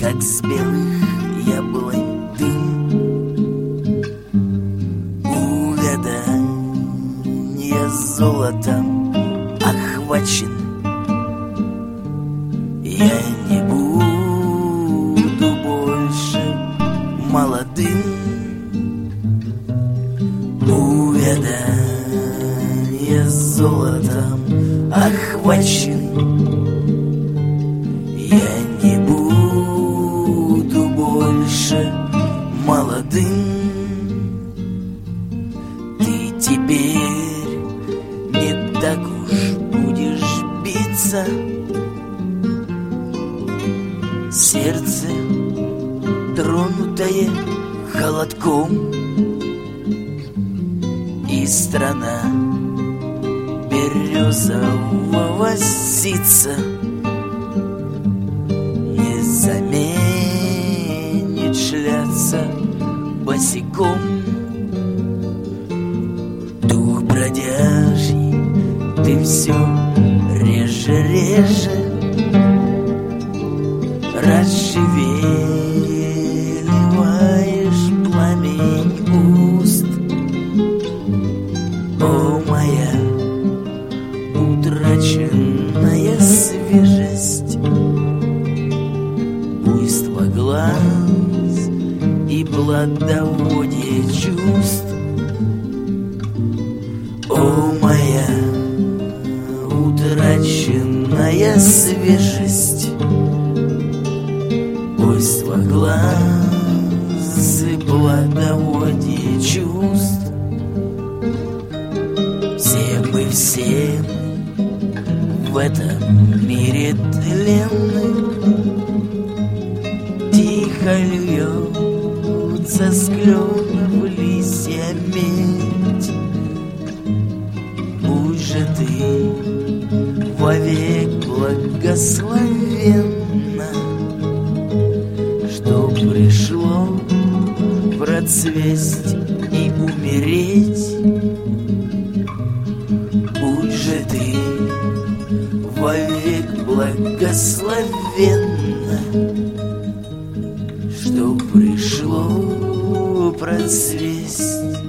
как с белых яблонь дым. Увядания золотом охвачен. Я не буду больше молодым. Увядания золотом охвачен. Я не буду больше молодым. Ты теперь не так уж будешь биться. Сердце, тронутое холодком, и страна березового ситца не заменит шляться босиком. Дух бродяжий, ты все реже расшевеливаешь пламень уст. О, моя утраченная свежесть, буйство глаз и плодоводие чувств. О, моя утраченная свежесть, буйство глаз и плодоводие чувств. Все в этом мире тленны, тихо льется с кленов листья медь. Будь же ты вовек благословенна, что пришло процвесть и умереть. Будь же ты вовек благословенна, что пришло процвесть